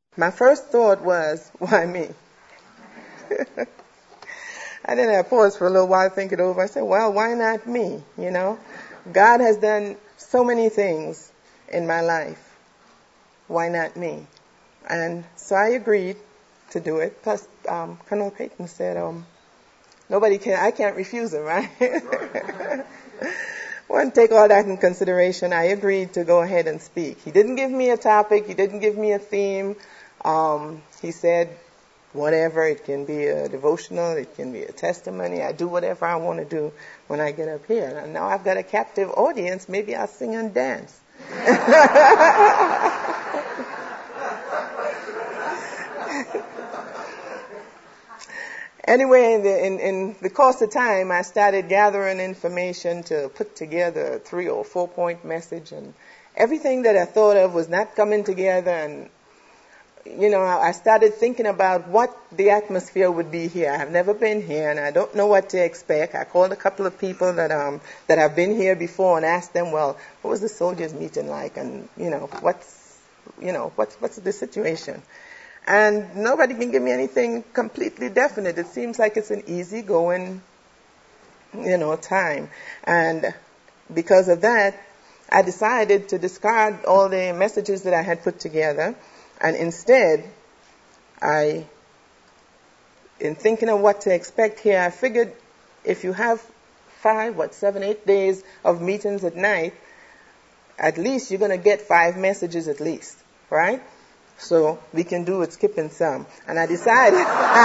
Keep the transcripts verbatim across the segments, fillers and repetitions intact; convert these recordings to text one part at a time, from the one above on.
My first thought was, why me? And then I paused for a little while, think it over. I said, well, why not me? You know, God has done so many things in my life. Why not me? And so I agreed to do it. Plus, um, Colonel Payton said, um, nobody can, I can't refuse him, right? Well, take all that in consideration. I agreed to go ahead and speak. He didn't give me a topic. He didn't give me a theme. Um, he said, whatever. It can be a devotional. It can be a testimony. I do whatever I want to do when I get up here. And now I've got a captive audience. Maybe I'll sing and dance. Anyway, in the, in, in the course of time, I started gathering information to put together a three or four point message, and everything that I thought of was not coming together. And, you know, I started thinking about what the atmosphere would be here. I have never been here, and I don't know what to expect. I called a couple of people that um that have been here before and asked them, well, what was the soldiers' meeting like, and you know, what's you know what's what's the situation? And nobody can give me anything completely definite. It seems like it's an easy-going, you know, time. And because of that, I decided to discard all the messages that I had put together. And instead, I, in thinking of what to expect here, I figured if you have five, what, seven, eight days of meetings at night, at least you're going to get five messages at least, right? So we can do with skipping some. And I decided...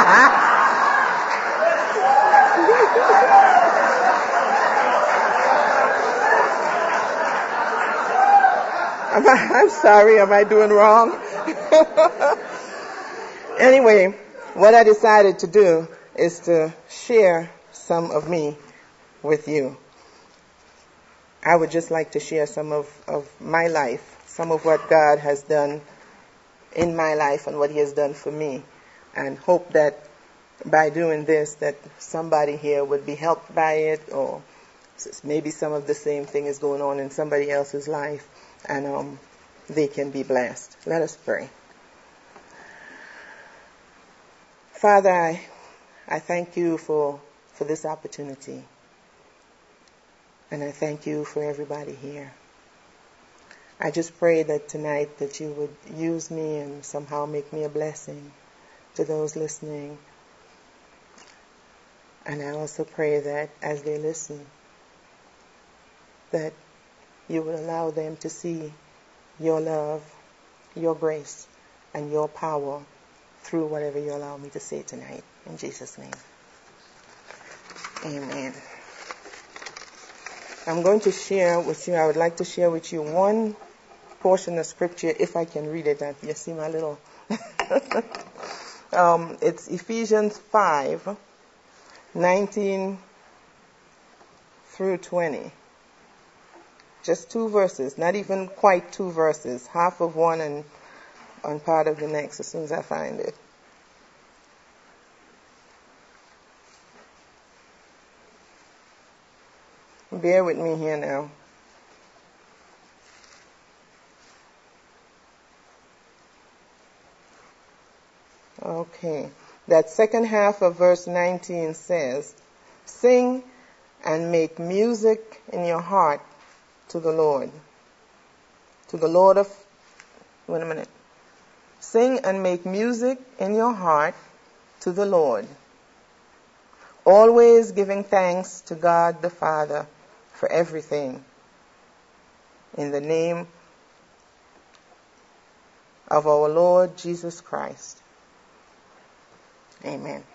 am I, I'm sorry, am I doing wrong? Anyway, what I decided to do is to share some of me with you. I would just like to share some of, of my life, some of what God has done in my life and what He has done for me, and hope that by doing this that somebody here would be helped by it, or maybe some of the same thing is going on in somebody else's life, and um, they can be blessed. Let us pray. Father, I, I thank you for, for this opportunity, and I thank you for everybody here. I just pray that tonight that you would use me and somehow make me a blessing to those listening. And I also pray that as they listen, that you would allow them to see your love, your grace, and your power through whatever you allow me to say tonight. In Jesus' name. Amen. I'm going to share with you, I would like to share with you one portion of scripture, if I can read it. You see my little... um, it's Ephesians five, nineteen through twenty. Just two verses, not even quite two verses, half of one and, and part of the next as soon as I find it. Bear with me here now. Okay. That second half of verse nineteen says, sing and make music in your heart to the Lord. To the Lord of... Wait a minute. Sing and make music in your heart to the Lord, always giving thanks to God the Father for everything, in the name of our Lord Jesus Christ. Amen.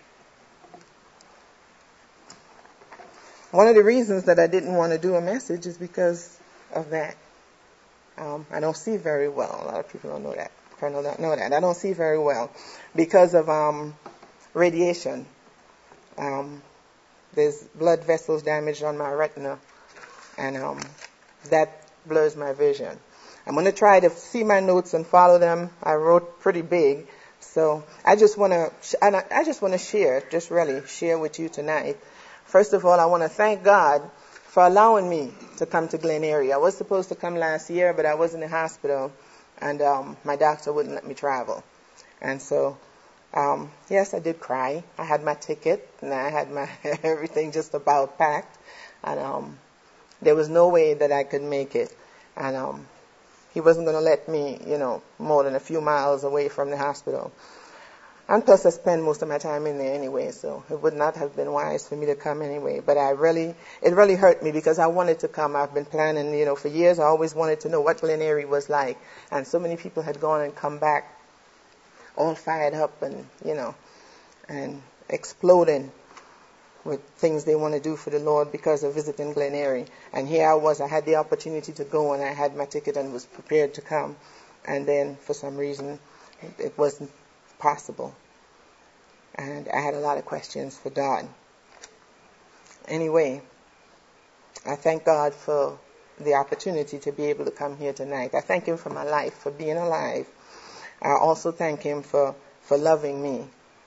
One of the reasons that I didn't want to do a message is because of that. Um, I don't see very well. A lot of people don't know that. Colonel don't know that. I don't see very well because of um, radiation. Um, there's blood vessels damaged on my retina, and um, that blurs my vision. I'm going to try to see my notes and follow them. I wrote pretty big, so I just want to. I just want to share, just really share with you tonight. First of all, I want to thank God for allowing me to come to Glen Eyrie. I was supposed to come last year, but I was in the hospital, and um, my doctor wouldn't let me travel. And so, um, yes, I did cry. I had my ticket, and I had my everything just about packed. And um, there was no way that I could make it. And um, he wasn't going to let me, you know, more than a few miles away from the hospital. And plus, I spend most of my time in there anyway, so it would not have been wise for me to come anyway. But I really, it really hurt me because I wanted to come. I've been planning, you know, for years. I always wanted to know what Glen Eyrie was like. And so many people had gone and come back all fired up and, you know, and exploding with things they want to do for the Lord because of visiting Glen Eyrie. And here I was, I had the opportunity to go, and I had my ticket and was prepared to come. And then, for some reason, it wasn't possible. And I had a lot of questions for God. Anyway, I thank God for the opportunity to be able to come here tonight. I thank Him for my life, for being alive. I also thank Him for, for loving me.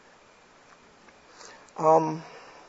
Um,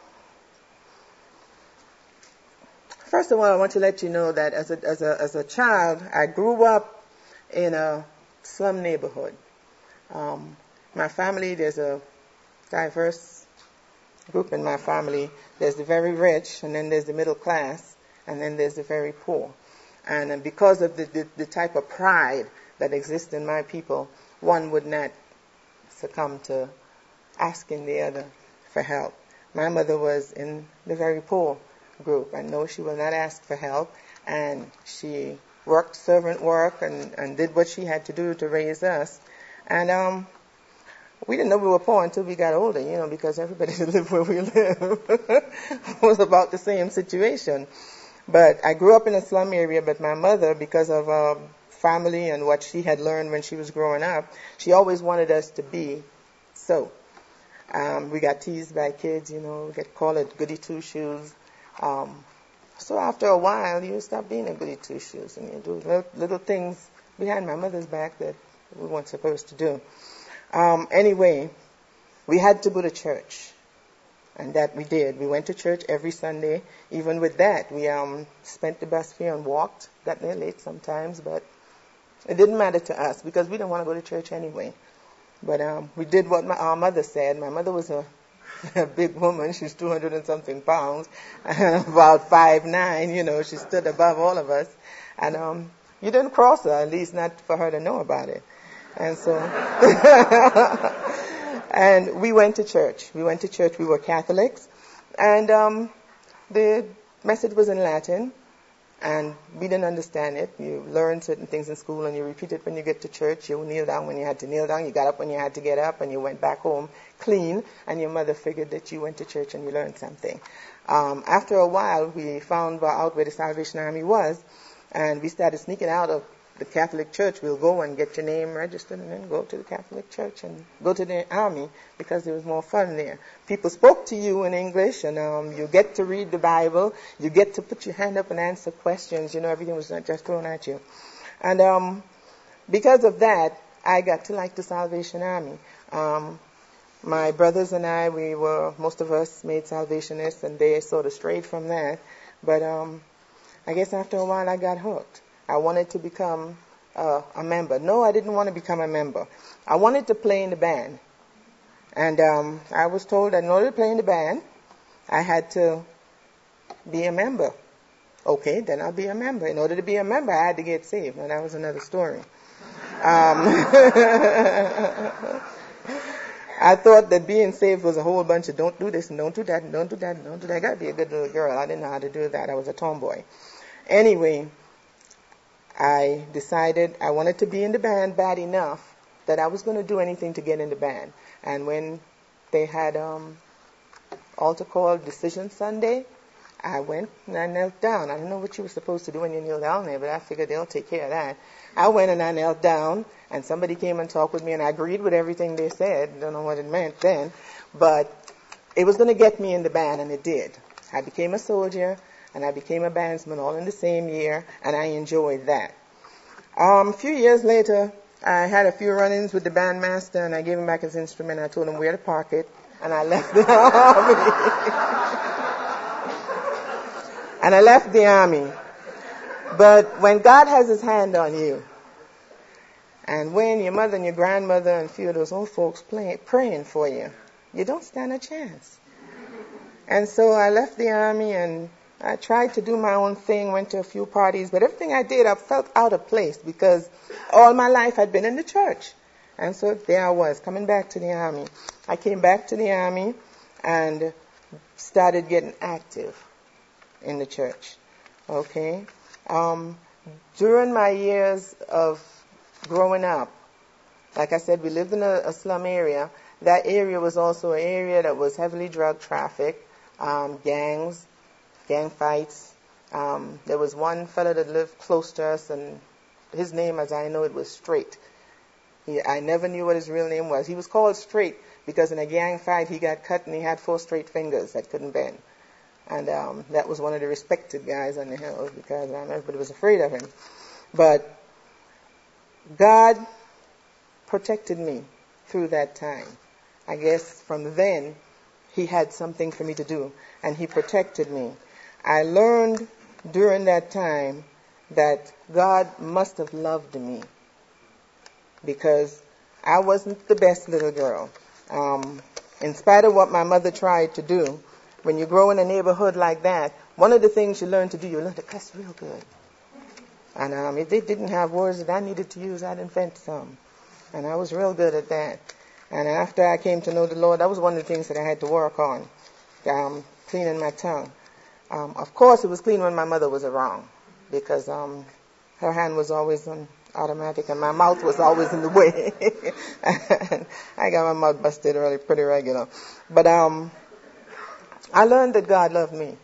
first of all, I want to let you know that as a, as a, as a child, I grew up in a slum neighborhood. Um, My family, there's a diverse group in my family. There's the very rich, and then there's the middle class, and then there's the very poor. And because of the, the, the type of pride that exists in my people, one would not succumb to asking the other for help. My mother was in the very poor group, and no, she will not ask for help, and she worked servant work and, and did what she had to do to raise us. And um we didn't know we were poor until we got older, you know, because everybody that lived where we live was about the same situation. But I grew up in a slum area, but my mother, because of uh, family and what she had learned when she was growing up, she always wanted us to be so. Um, we got teased by kids, you know, we get called it goody two-shoes. Um, so after a while, you stop being a goody two-shoes, and you do little, little things behind my mother's back that we weren't supposed to do. Um, anyway, we had to go to church, and that we did. We went to church every Sunday. Even with that, we um, spent the bus fare and walked. Got there late sometimes, but it didn't matter to us because we didn't want to go to church anyway. But um, we did what my, our mother said. My mother was a, a big woman. She's two hundred and something pounds, about five nine. You know, she stood above all of us, and um, you didn't cross her, at least not for her to know about it. And so, and we went to church. We went to church. We were Catholics. And um, the message was in Latin, and we didn't understand it. You learn certain things in school, and you repeat it when you get to church. You kneel down when you had to kneel down. You got up when you had to get up, and you went back home clean, and your mother figured that you went to church and you learned something. Um, after a while, we found out where the Salvation Army was, and we started sneaking out of the Catholic Church. We'll go and get your name registered and then go to the Catholic Church and go to the army because there was more fun there. People spoke to you in English, and um, you get to read the Bible. You get to put your hand up and answer questions. You know, everything was not just thrown at you. And um, because of that, I got to like the Salvation Army. Um, my brothers and I, we were, most of us made Salvationists, and they sort of strayed from that. But um, I guess after a while I got hooked. I wanted to become uh, a member. No, I didn't want to become a member. I wanted to play in the band. And um, I was told that in order to play in the band, I had to be a member. Okay, then I'll be a member. In order to be a member, I had to get saved. And that was another story. Um, I thought that being saved was a whole bunch of don't do this and don't do that and don't do that and don't do that. I got to be a good little girl. I didn't know how to do that. I was a tomboy. Anyway, I decided I wanted to be in the band bad enough that I was going to do anything to get in the band. And when they had um, altar call Decision Sunday, I went and I knelt down. I don't know what you were supposed to do when you kneel down there, but I figured they'll take care of that. I went and I knelt down, and somebody came and talked with me, and I agreed with everything they said. Don't know what it meant then, but it was going to get me in the band, and it did. I became a soldier, and I became a bandsman all in the same year, and I enjoyed that. Um, a few years later, I had a few run-ins with the bandmaster, and I gave him back his instrument. I told him where to park it, and I left the army. And I left the army. But when God has his hand on you, And when your mother and your grandmother and a few of those old folks play, praying for you, you don't stand a chance. And so I left the army and I tried to do my own thing, went to a few parties, but everything I did, I felt out of place because all my life I'd been in the church. And so there I was, coming back to the army. I came back to the army and started getting active in the church. Okay? Um, during my years of growing up, like I said, we lived in a, a slum area. That area was also an area that was heavily drug trafficked, um, gangs, gang fights. Um, there was one fellow that lived close to us, and his name, as I know it, was Straight. He, I never knew what his real name was. He was called Straight because in a gang fight he got cut and he had four straight fingers that couldn't bend. And um, that was one of the respected guys on the hill because um, everybody was afraid of him. But God protected me through that time. I guess from then he had something for me to do, and he protected me. I learned during that time that God must have loved me because I wasn't the best little girl. Um, in spite of what my mother tried to do, when you grow in a neighborhood like that, one of the things you learn to do, you learn to cuss real good. And um, if they didn't have words that I needed to use, I'd invent some. And I was real good at that. And after I came to know the Lord, that was one of the things that I had to work on, um, cleaning my tongue. Um, of course, it was clean when my mother was around because um, her hand was always on automatic and my mouth was always in the way. I got my mouth busted early, pretty regular. But um, I learned that God loved me.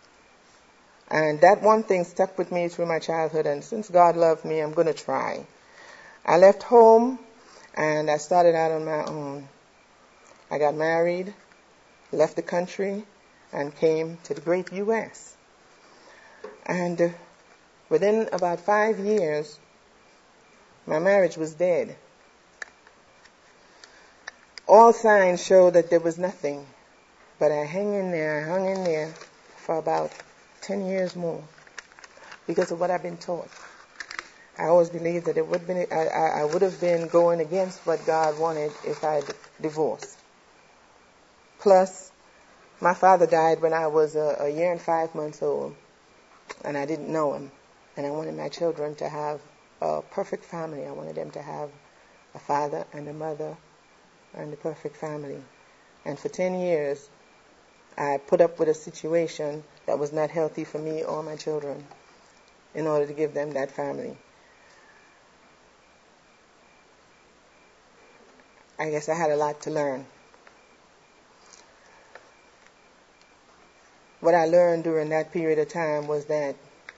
And that one thing stuck with me through my childhood. And since God loved me, I'm going to try. I left home and I started out on my own. I got married, left the country, and came to the great U S And uh, within about five years, my marriage was dead. All signs showed that there was nothing. But I hung in there, I hung in there for about ten years more because of what I've been taught. I always believed that it would been, I, I would have been going against what God wanted if I'd divorced. Plus, my father died when I was a, a year and five months old, and I didn't know him. And I wanted my children to have a perfect family. I wanted them to have a father and a mother and a perfect family. And for ten years, I put up with a situation that was not healthy for me or my children in order to give them that family. I guess I had a lot to learn. What I learned during that period of time was that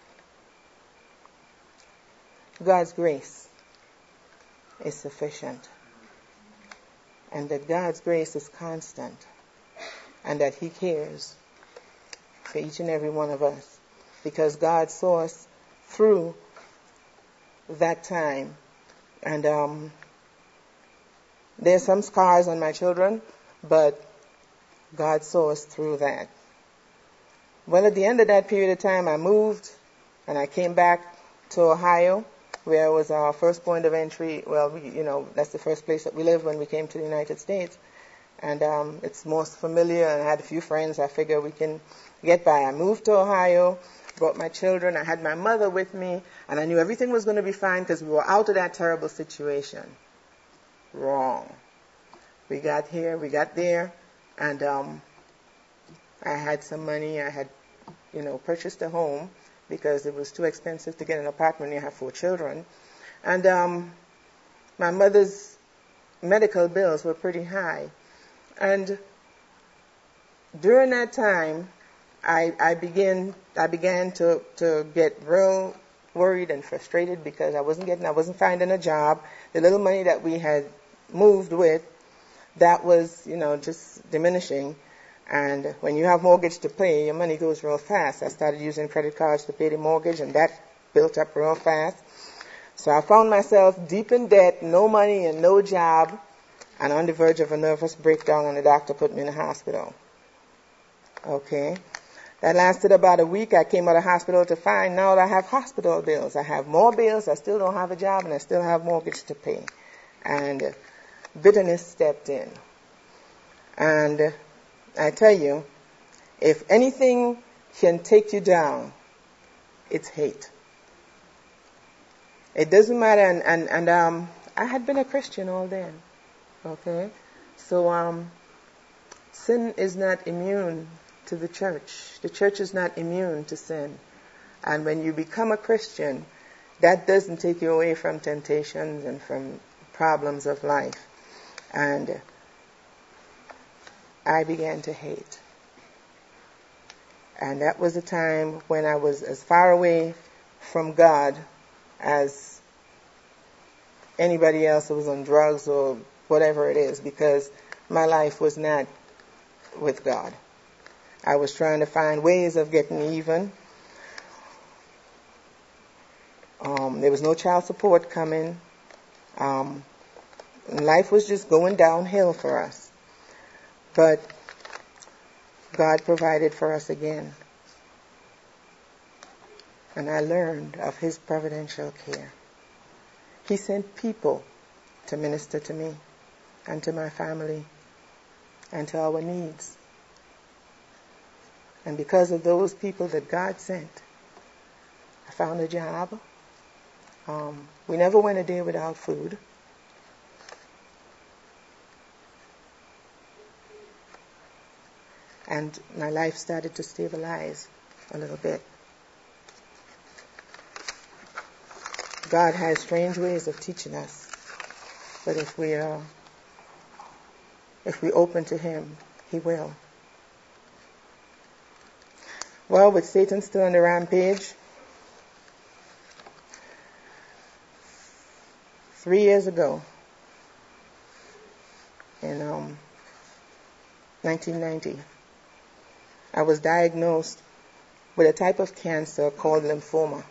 God's grace is sufficient, and that God's grace is constant, and that He cares for each and every one of us, because God saw us through that time. And um, there's some scars on my children, but God saw us through that. Well, at the end of that period of time, I moved, and I came back to Ohio, where was our first point of entry. Well, we, you know, that's the first place that we lived when we came to the United States. And um, it's most familiar, and I had a few friends. I figured we can get by. I moved to Ohio, brought my children. I had my mother with me, and I knew everything was going to be fine because we were out of that terrible situation. Wrong. We got here, we got there, and um, I had some money. I had, you know, purchased a home because it was too expensive to get an apartment when you have four children. And um, my mother's medical bills were pretty high. And during that time, I, I began I began to, to get real worried and frustrated because I wasn't getting I wasn't finding a job. The little money that we had moved with, that was, you know, just diminishing. And when you have mortgage to pay, your money goes real fast. I started using credit cards to pay the mortgage, and that built up real fast. So I found myself deep in debt, no money and no job, and on the verge of a nervous breakdown, and the doctor put me in the hospital. Okay. That lasted about a week. I came out of hospital to find now I have hospital bills. I have more bills. I still don't have a job, and I still have mortgage to pay. And uh, bitterness stepped in. And uh, I tell you, if anything can take you down, it's hate. It doesn't matter. And, and, and um, I had been a Christian all then. Okay? So um, sin is not immune to the church. The church is not immune to sin. And when you become a Christian, that doesn't take you away from temptations and from problems of life. And I began to hate. And that was a time when I was as far away from God as anybody else who was on drugs or whatever it is, because my life was not with God. I was trying to find ways of getting even. Um, there was no child support coming. Um, life was just going downhill for us. But God provided for us again. And I learned of His providential care. He sent people to minister to me and to my family and to our needs. And because of those people that God sent, I found a job. Um, we never went a day without food. And my life started to stabilize a little bit. God has strange ways of teaching us. But if we are, if we open to Him, He will. Well, with Satan still on the rampage, three years ago, in um, nineteen ninety, I was diagnosed with a type of cancer called lymphoma.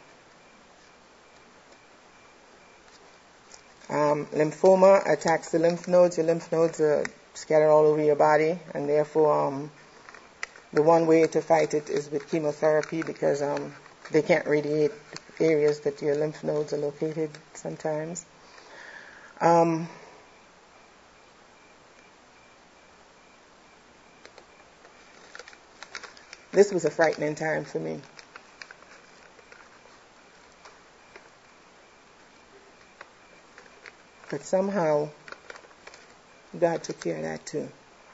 Um, lymphoma attacks the lymph nodes. Your lymph nodes are scattered all over your body, and therefore um, the one way to fight it is with chemotherapy, because um, they can't radiate the areas that your lymph nodes are located sometimes. Um, this was a frightening time for me. But somehow, God took care of that too.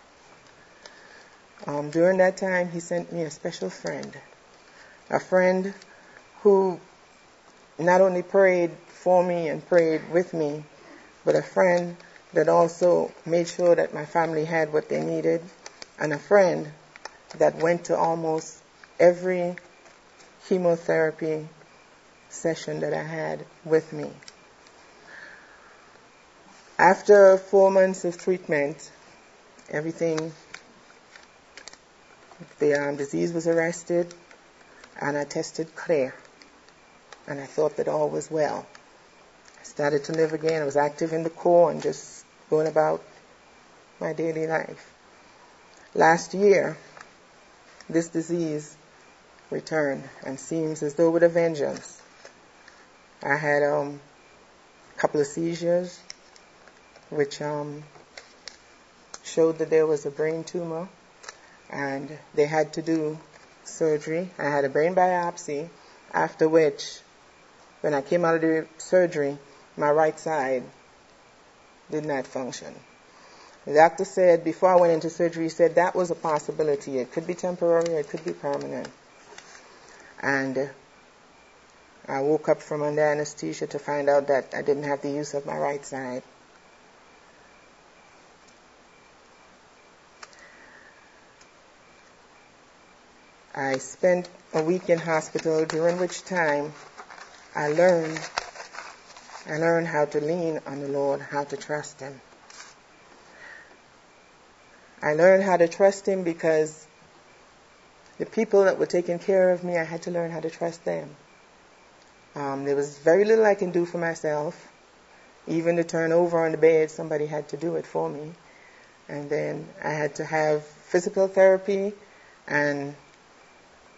Um, during that time, He sent me a special friend. A friend who not only prayed for me and prayed with me, but a friend that also made sure that my family had what they needed, and a friend that went to almost every chemotherapy session that I had with me. After four months of treatment, everything, the um, disease was arrested, and I tested clear. And I thought that all was well. I started to live again. I was active in the Corps and just going about my daily life. Last year, this disease returned and seems as though with a vengeance. I had um, a couple of seizures, which um, showed that there was a brain tumor, and they had to do surgery. I had a brain biopsy, after which, when I came out of the surgery, my right side did not function. The doctor said, before I went into surgery, he said that was a possibility. It could be temporary, or it could be permanent. And uh, I woke up from under anesthesia to find out that I didn't have the use of my right side. I spent a week in hospital, during which time I learned, I learned how to lean on the Lord, how to trust Him. I learned how to trust Him because the people that were taking care of me, I had to learn how to trust them. Um, there was very little I can do for myself. Even to turn over on the bed, somebody had to do it for me. And then I had to have physical therapy and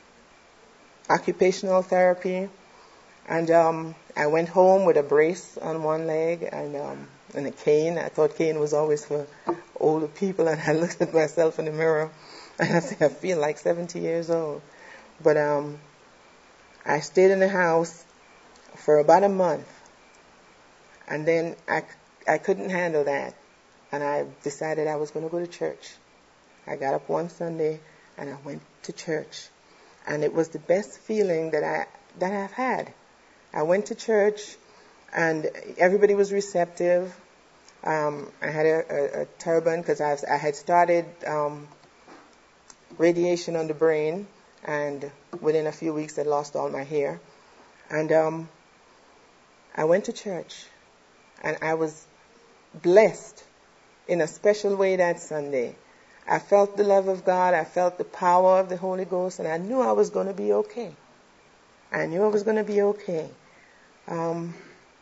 occupational therapy. And um, I went home with a brace on one leg and, um, and a cane. I thought cane was always for older people. And I looked at myself in the mirror and I said, I feel like seventy years old. But um, I stayed in the house for about a month. And then I, I couldn't handle that. And I decided I was going to go to church. I got up one Sunday and I went to church. And it was the best feeling that I that I've had. I went to church and everybody was receptive. Um, I had a, a, a turban because I, I had started um, radiation on the brain, and within a few weeks I lost all my hair. And um, I went to church and I was blessed in a special way that Sunday. I felt the love of God, I felt the power of the Holy Ghost, and I knew I was going to be okay. I knew I was going to be okay. Um,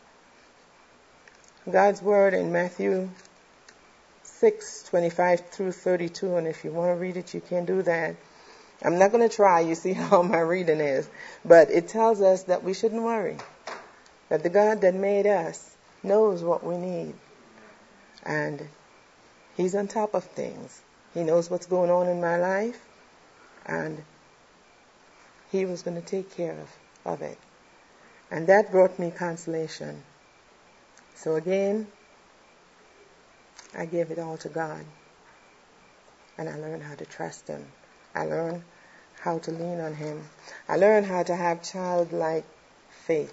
God's word in Matthew six twenty-five through thirty-two, and if you want to read it, you can do that. I'm not going to try, you see how my reading is, but it tells us that we shouldn't worry, that the God that made us knows what we need, and He's on top of things. He knows what's going on in my life, and He was going to take care of, of it. And that brought me consolation. So again, I gave it all to God. And I learned how to trust Him. I learned how to lean on Him. I learned how to have childlike faith.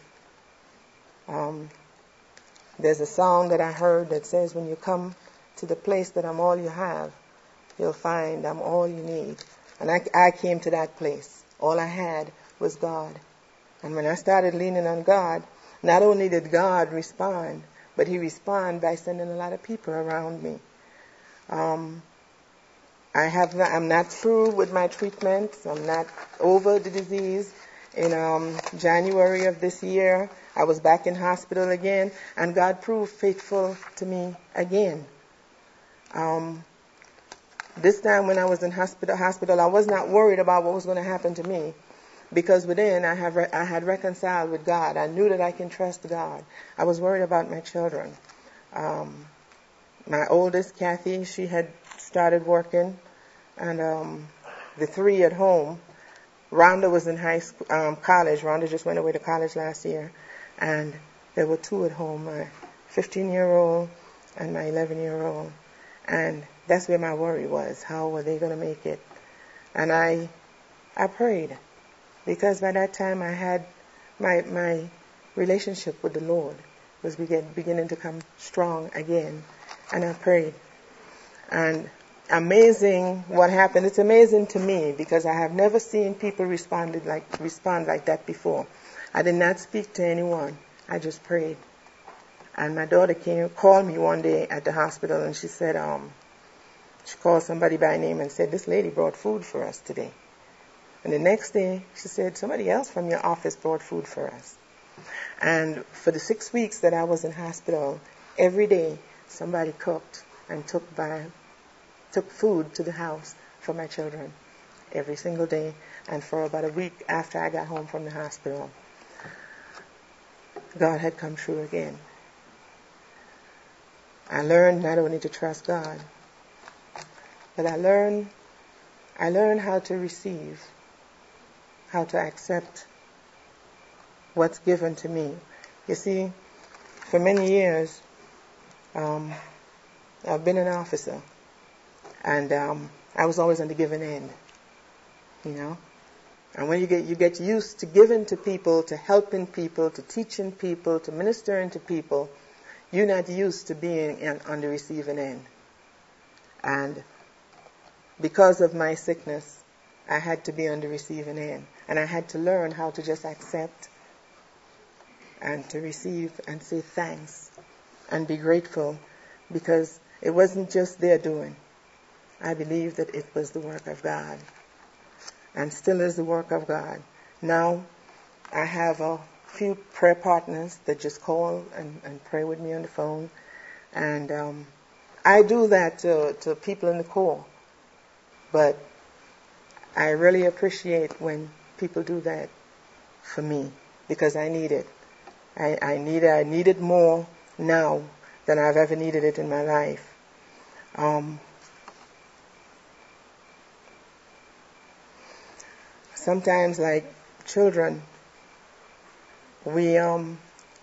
Um, there's a song that I heard that says, when you come to the place that I'm all you have, you'll find I'm all you need. And I, I came to that place. All I had was God. And when I started leaning on God, not only did God respond, but He responded by sending a lot of people around me. Um, I have not, I'm not through with my treatments. I'm not over the disease. In um, January of this year, I was back in hospital again, and God proved faithful to me again. Um, this time when I was in hospital, hospital, I was not worried about what was going to happen to me, because within I have re- I had reconciled with God. I knew that I can trust God. I was worried about my children. Um, my oldest, Kathy, she had started working, and um, the three at home. Rhonda was in high school, um, college. Rhonda just went away to college last year, and there were two at home: my fifteen-year-old and my eleven-year-old. And that's where my worry was. How were they going to make it? And I, I prayed. Because by that time I had my my relationship with the Lord was begin, beginning to come strong again. And I prayed. And amazing what happened. It's amazing to me because I have never seen people responded like respond like that before. I did not speak to anyone. I just prayed. And my daughter came, called me one day at the hospital, and she said, um, she called somebody by name and said, this lady brought food for us today. And the next day, she said, somebody else from your office brought food for us. And for the six weeks that I was in hospital, every day somebody cooked and took by, took food to the house for my children every single day. And for about a week after I got home from the hospital, God had come true again. I learned not only to trust God, but I learned, I learned how to receive, how to accept what's given to me. You see, for many years, um, I've been an officer, and um, I was always on the giving end, you know. And when you get you get used to giving to people, to helping people, to teaching people, to ministering to people, you're not used to being in, on the receiving end. And because of my sickness, I had to be on the receiving end. And I had to learn how to just accept and to receive and say thanks and be grateful, because it wasn't just their doing. I believe that it was the work of God, and still is the work of God. Now, I have a few prayer partners that just call and, and pray with me on the phone. And um, I do that to, to people in the Corps. But I really appreciate when people do that for me, because I need it. I, I need it. I need it more now than I've ever needed it in my life. Um, sometimes, like children, we um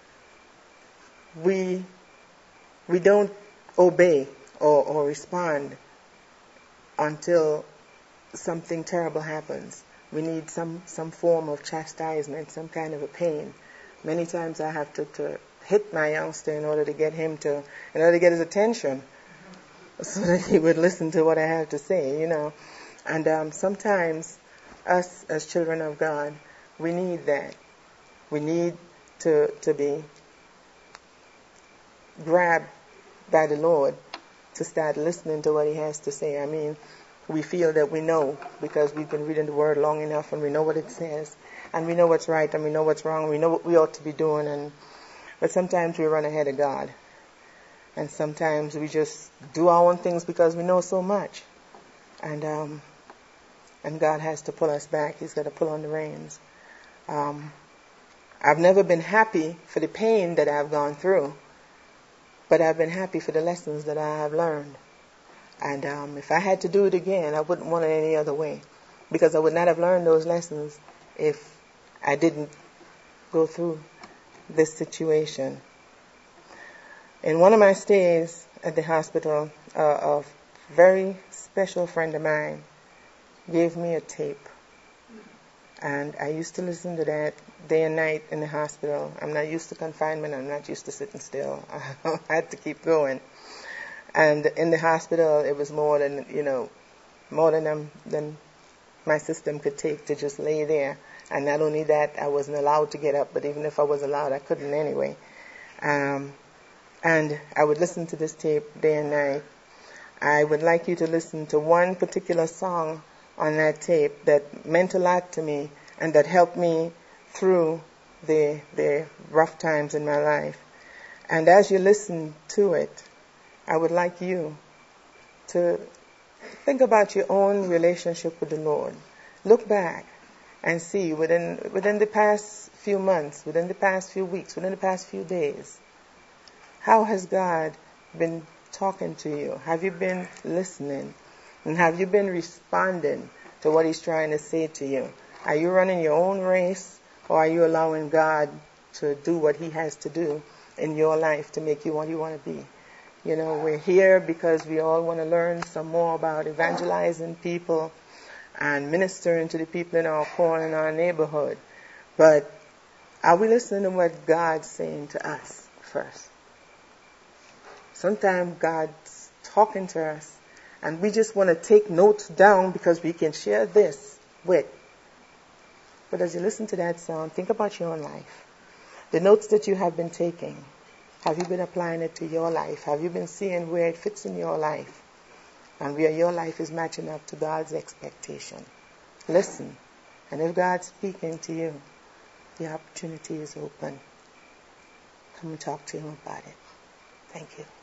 we we don't obey or, or respond until something terrible happens. We need some, some form of chastisement, some kind of a pain. Many times I have to, to hit my youngster in order to get him to, in order to get his attention, so that he would listen to what I have to say, you know. And um, sometimes us as children of God, we need that. We need to, to be grabbed by the Lord to start listening to what He has to say. I mean, we feel that we know because we've been reading the Word long enough and we know what it says and we know what's right and we know what's wrong and we know what we ought to be doing. And but sometimes we run ahead of God, and sometimes we just do our own things because we know so much, and um, and God has to pull us back. He's got to pull on the reins. Um, I've never been happy for the pain that I've gone through, but I've been happy for the lessons that I have learned. And um, if I had to do it again, I wouldn't want it any other way, because I would not have learned those lessons if I didn't go through this situation. In one of my stays at the hospital, uh, a very special friend of mine gave me a tape. And I used to listen to that day and night in the hospital. I'm not used to confinement. I'm not used to sitting still. I had to keep going. And in the hospital, it was more than, you know, more than um, than my system could take to just lay there. And not only that, I wasn't allowed to get up, but even if I was allowed, I couldn't anyway. Um, and I would listen to this tape day and night. I would like you to listen to one particular song on that tape that meant a lot to me and that helped me through the the rough times in my life. And as you listen to it, I would like you to think about your own relationship with the Lord. Look back and see within within the past few months, within the past few weeks, within the past few days, how has God been talking to you? Have you been listening? And have you been responding to what He's trying to say to you? Are you running your own race, or are you allowing God to do what He has to do in your life to make you what you want to be? You know, we're here because we all want to learn some more about evangelizing people and ministering to the people in our corner, in our neighborhood. But are we listening to what God's saying to us first? Sometimes God's talking to us, and we just want to take notes down because we can share this with. But as you listen to that song, think about your own life. The notes that you have been taking, have you been applying it to your life? Have you been seeing where it fits in your life and where your life is matching up to God's expectation? Listen. And if God's speaking to you, the opportunity is open. Come and talk to Him about it. Thank you.